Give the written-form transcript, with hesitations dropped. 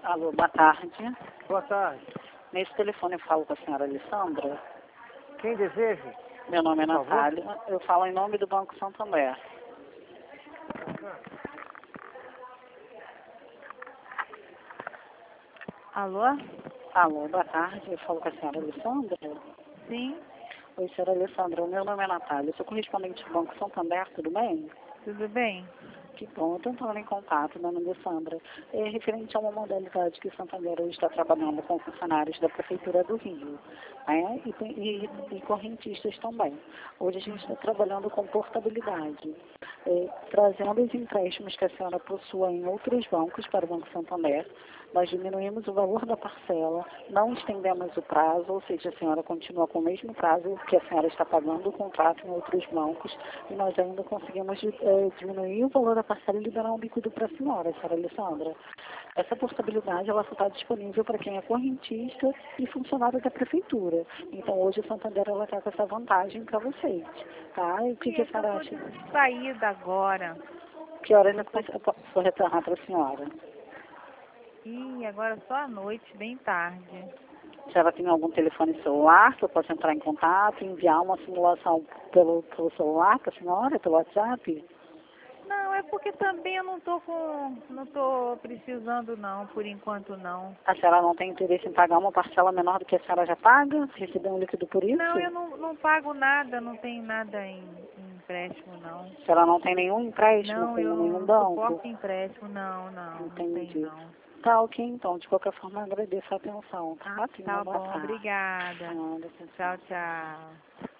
Alô, boa tarde. Boa tarde. Nesse telefone eu falo com a senhora Alessandra. Quem deseja? Meu nome é Por favor. Natália. Eu falo em nome do Banco Santander. Alô? Alô, boa tarde. Eu falo com a senhora Alessandra. Sim, Oi, senhora Alessandra. Meu nome é Natália. Eu sou correspondente do Banco Santander, tudo bem? tudo bem? Que bom, eu estou entrando em contato, dona Alessandra. É referente a uma modalidade que o Santander hoje está trabalhando com funcionários da Prefeitura do Rio, né? E correntistas também. Hoje a gente está trabalhando com portabilidade, trazendo os empréstimos que a senhora possua em outros bancos para o Banco Santander. Nós diminuímos o valor da parcela, não estendemos o prazo, ou seja, a senhora continua com o mesmo prazo que a senhora está pagando o contrato em outros bancos, e nós ainda conseguimos diminuir o valor da parcela e liberar um líquido para a senhora Alessandra. Essa portabilidade ela só está disponível para quem é correntista e funcionário da prefeitura. Então hoje o Santander está com essa vantagem para vocês. Tá? E o que a senhora acha? Saída agora. Que hora ainda eu posso retornar para a senhora? Ih, agora só à noite, bem tarde. A senhora tem algum telefone celular que eu possa entrar em contato, enviar uma simulação pelo celular para a senhora, pelo WhatsApp? Não, é porque também eu não tô precisando não, por enquanto não. A senhora não tem interesse em pagar uma parcela menor do que a senhora já paga? Receber um líquido por isso? Não, eu não pago nada, não tenho nada em empréstimo não. A senhora não tem nenhum empréstimo Não, com eu nenhum não banco? suporto empréstimo, não Entendi. tenho não. Tá, ok, então. De qualquer forma, agradeço a atenção, tá? Tenha Tá uma boa bom, tarde. obrigada. Nada, Tchau, tchau.